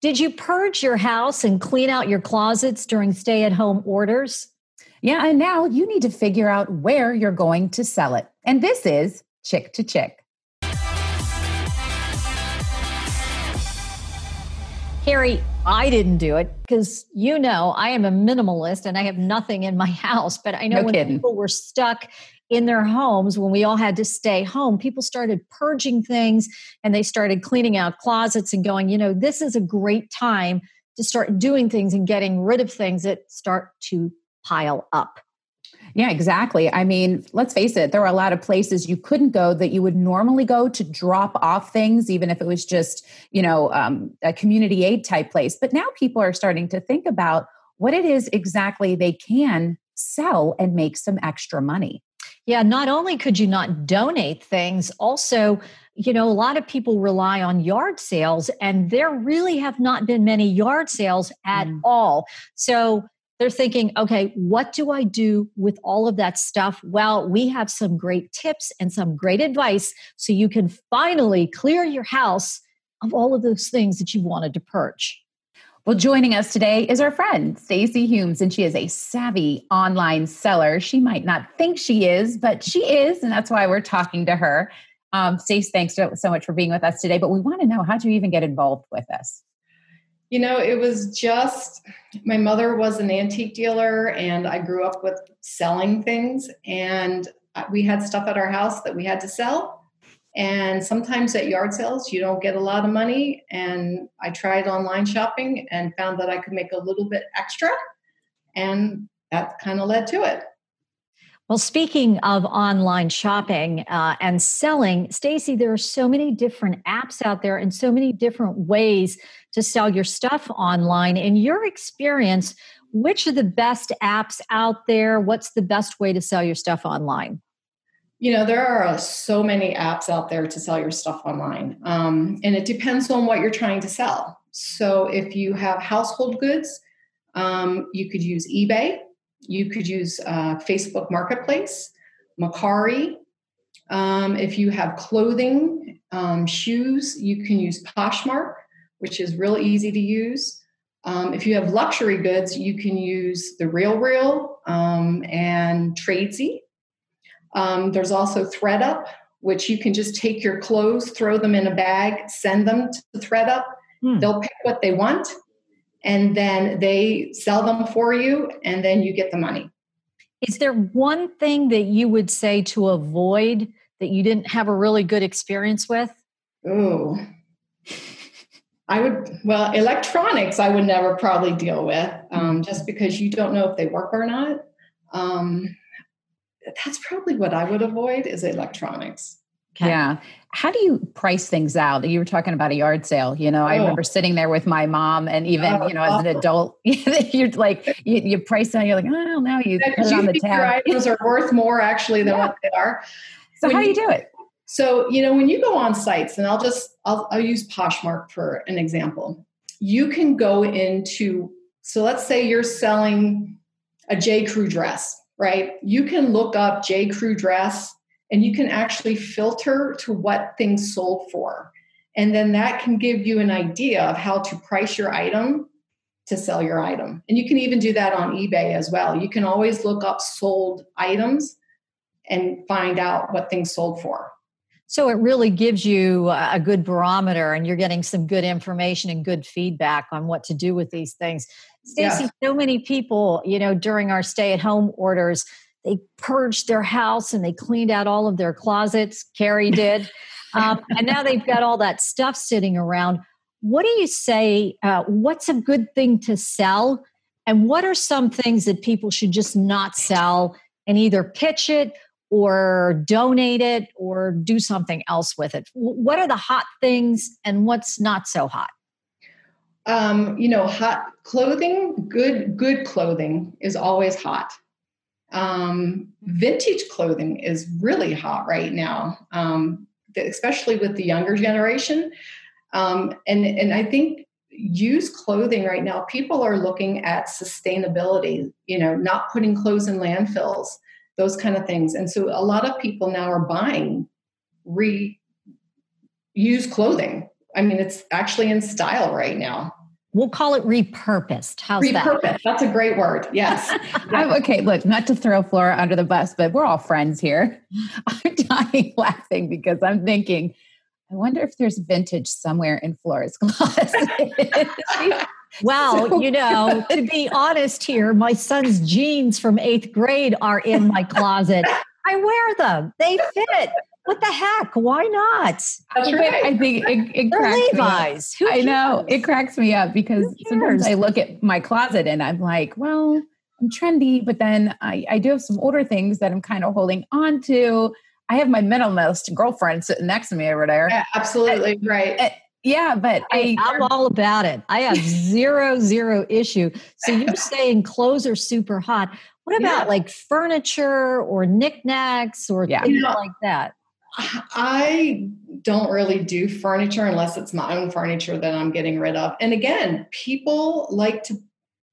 Did you purge your house and clean out your closets during stay-at-home orders? Yeah, and now you need to figure out where you're going to sell it. And this is Chick to Chick. Carrie, I didn't do it because, I am a minimalist and I have nothing in my house. But I know No when kidding. people were stuck in their homes, when we all had to stay home, people started purging things and they started cleaning out closets and going, this is a great time to start doing things and getting rid of things that start to pile up. Yeah, exactly. I mean, let's face it, there are a lot of places you couldn't go that you would normally go to drop off things, even if it was just, a community aid type place. But now people are starting to think about what it is exactly they can sell and make some extra money. Yeah, not only could you not donate things, also, a lot of people rely on yard sales, and there really have not been many yard sales at all. So they're thinking, okay, what do I do with all of that stuff? Well, we have some great tips and some great advice so you can finally clear your house of all of those things that you wanted to purge. Well, joining us today is our friend, Stacey Humes, and she is a savvy online seller. She might not think she is, but she is, and that's why we're talking to her. Stacey, thanks so much for being with us today, but we want to know, how'd you even get involved with us? It was just, my mother was an antique dealer and I grew up with selling things, and we had stuff at our house that we had to sell. And sometimes at yard sales, you don't get a lot of money. And I tried online shopping and found that I could make a little bit extra. And that kind of led to it. Well, speaking of online shopping and selling, Stacey, there are so many different apps out there and so many different ways to sell your stuff online. In your experience, which are the best apps out there? What's the best way to sell your stuff online? There are so many apps out there to sell your stuff online. And it depends on what you're trying to sell. So if you have household goods, you could use eBay. You could use Facebook Marketplace, Mercari. If you have clothing, shoes, you can use Poshmark, which is real easy to use. If you have luxury goods, you can use The RealReal and Tradesy. There's also ThredUp, which you can just take your clothes, throw them in a bag, send them to ThredUp. They'll pick what they want, and then they sell them for you, and then you get the money. Is there one thing that you would say to avoid that you didn't have a really good experience with? Oh, electronics I would never probably deal with, just because you don't know if they work or not. That's probably what I would avoid, is electronics. Okay. Yeah. How do you price things out? You were talking about a yard sale. I remember sitting there with my mom, and even, as an adult, you're like, you price out, you're like, oh, now you put it on the tab. Your items are worth more actually than what they are. So how do you do it? So, when you go on sites, and I'll use Poshmark for an example. You can go into, so let's say you're selling a J. Crew dress, right? You can look up J. Crew dress, and you can actually filter to what things sold for. And then that can give you an idea of how to price your item to sell your item. And you can even do that on eBay as well. You can always look up sold items and find out what things sold for. So it really gives you a good barometer, and you're getting some good information and good feedback on what to do with these things. Stacey, so many people, during our stay-at-home orders, they purged their house and they cleaned out all of their closets. Carrie did. And now they've got all that stuff sitting around. What do you say? What's a good thing to sell? And what are some things that people should just not sell and either pitch it or donate it or do something else with it? What are the hot things and what's not so hot? Hot clothing, good clothing is always hot. Vintage clothing is really hot right now, especially with the younger generation. And I think used clothing right now, people are looking at sustainability, not putting clothes in landfills, those kind of things. And so a lot of people now are buying reused clothing. I mean, it's actually in style right now. We'll call it repurposed. How's repurposed. that? That's a great word. Yes. Okay, look, not to throw Flora under the bus, but we're all friends here. I'm dying laughing because I'm thinking, I wonder if there's vintage somewhere in Flora's closet. Well, to be honest here, my son's jeans from 8th grade are in my closet. I wear them. They fit. What the heck? Why not? That's right. I think it They're cracks Levi's. me up. I know. It cracks me up because sometimes I look at my closet and I'm like, well, I'm trendy, but then I do have some older things that I'm kind of holding on to. I have my minimalist girlfriend sitting next to me over there. Yeah, absolutely. Right. Yeah, but I'm all about it. I have zero issue. So you're saying clothes are super hot. What about like furniture or knickknacks or things like that? I don't really do furniture unless it's my own furniture that I'm getting rid of. And again, people like to,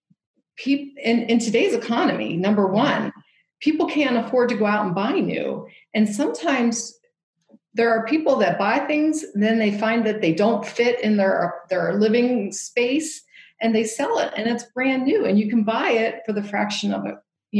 in today's economy, number one, people can't afford to go out and buy new. And sometimes there are people that buy things, and then they find that they don't fit in their living space and they sell it and it's brand new and you can buy it for the fraction of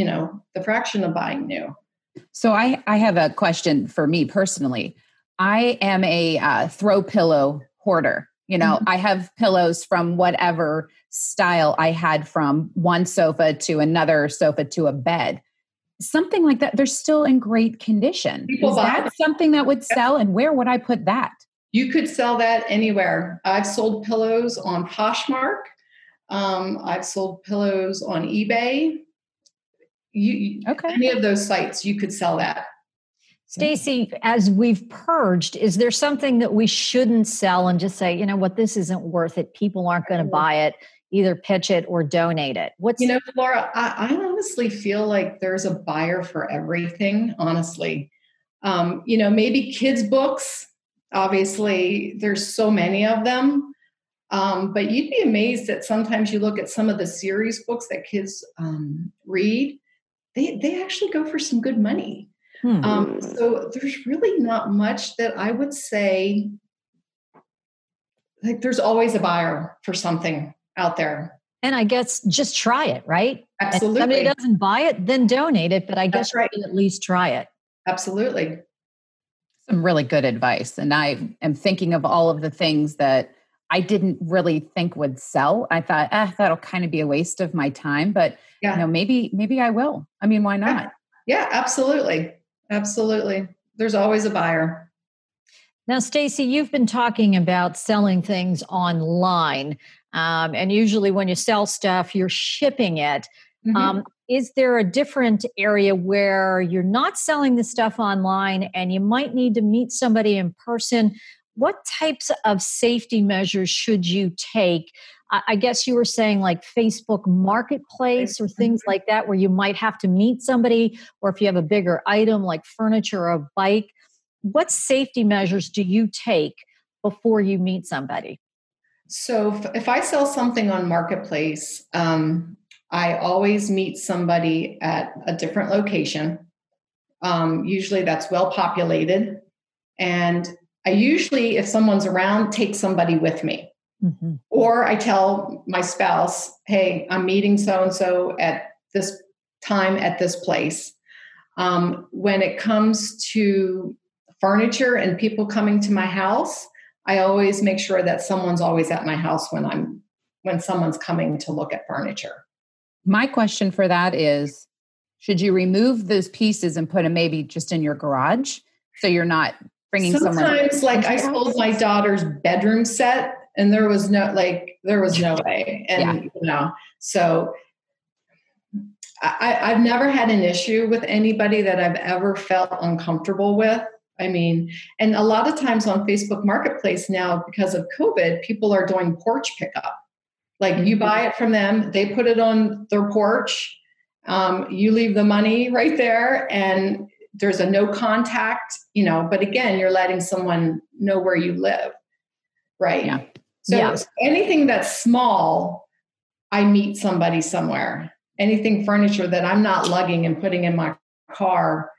buying new. So I have a question for me personally. I am a throw pillow hoarder. I have pillows from whatever style I had, from one sofa to another sofa to a bed. Something like that. They're still in great condition. Is that something that would sell, and where would I put that? You could sell that anywhere. I've sold pillows on Poshmark. I've sold pillows on eBay. Any of those sites, you could sell that. Stacy, as we've purged, is there something that we shouldn't sell and just say, you know what, this isn't worth it? People aren't going to buy it, either pitch it or donate it. Flora, I honestly feel like there's a buyer for everything, honestly. Maybe kids' books, obviously, there's so many of them. But you'd be amazed that sometimes you look at some of the series books that kids read, they actually go for some good money. So there's really not much that I would say, like there's always a buyer for something out there. And I guess just try it, right? Absolutely. If somebody doesn't buy it, then donate it. But I guess you can at least try it. Absolutely. Some really good advice. And I am thinking of all of the things that I didn't really think would sell. I thought, that'll kind of be a waste of my time, but maybe I will. I mean, why not? Yeah, absolutely. Absolutely. There's always a buyer. Now, Stacy, you've been talking about selling things online. And usually when you sell stuff, you're shipping it. Mm-hmm. Is there a different area where you're not selling the stuff online and you might need to meet somebody in person? What types of safety measures should you take? I guess you were saying like Facebook Marketplace or things like that, where you might have to meet somebody, or if you have a bigger item like furniture or a bike. What safety measures do you take before you meet somebody? So if I sell something on Marketplace, I always meet somebody at a different location. Usually that's well populated. And I usually, if someone's around, take somebody with me. Mm-hmm. Or I tell my spouse, hey, I'm meeting so-and-so at this time at this place. When it comes to furniture and people coming to my house, I always make sure that someone's always at my house when someone's coming to look at furniture. My question for that is, should you remove those pieces and put them maybe just in your garage so you're not bringing sometimes like I sold my daughter's bedroom set and there was no way. And so I've never had an issue with anybody that I've ever felt uncomfortable with. I mean, and a lot of times on Facebook Marketplace now, because of COVID, people are doing porch pickup. Like you buy it from them, they put it on their porch, you leave the money right there, and there's a no contact, but again, you're letting someone know where you live, right? Yeah. So anything that's small, I meet somebody somewhere. Anything furniture that I'm not lugging and putting in my car,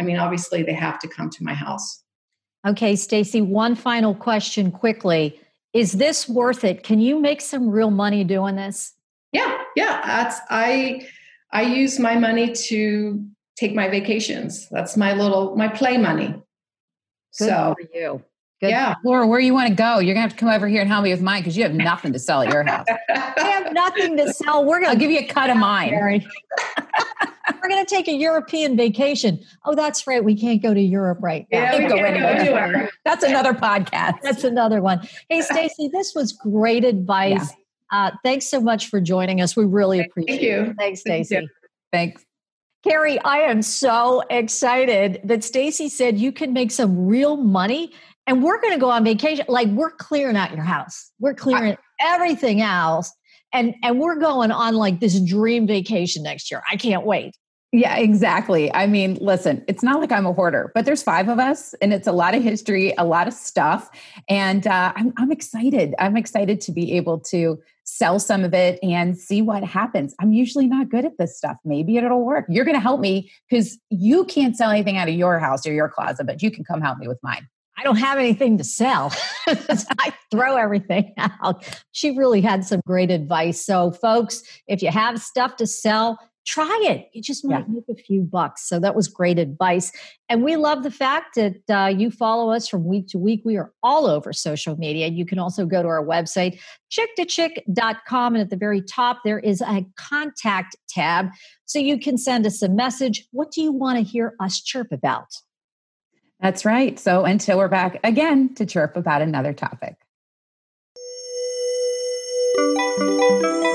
obviously they have to come to my house. Okay, Stacy, one final question quickly. Is this worth it? Can you make some real money doing this? Yeah. I use my money to take my vacations. That's my play money. Good for you. Good. Yeah. Laura, where you want to go? You're going to have to come over here and help me with mine because you have nothing to sell at your house. I have nothing to sell. I'll give you a cut of mine. We're going to take a European vacation. Oh, that's right. We can't go to Europe right now. Yeah, we can't go anywhere. That's another podcast. That's another one. Hey, Stacey, this was great advice. Yeah. Thanks so much for joining us. We really appreciate it. Thanks, Stacey. Thanks. Carrie, I am so excited that Stacey said you can make some real money and we're going to go on vacation. Like, we're clearing out your house. We're clearing everything else. And we're going on like this dream vacation next year. I can't wait. Yeah, exactly. I mean, listen, it's not like I'm a hoarder, but there's 5 of us and it's a lot of history, a lot of stuff. And I'm excited. I'm excited to be able to sell some of it and see what happens. I'm usually not good at this stuff. Maybe it'll work. You're going to help me because you can't sell anything out of your house or your closet, but you can come help me with mine. I don't have anything to sell. I throw everything out. She really had some great advice. So folks, if you have stuff to sell, try it. You just might make a few bucks. So that was great advice. And we love the fact that you follow us from week to week. We are all over social media. You can also go to our website, chick2chick.com. And at the very top, there is a contact tab. So you can send us a message. What do you want to hear us chirp about? That's right. So until we're back again to chirp about another topic.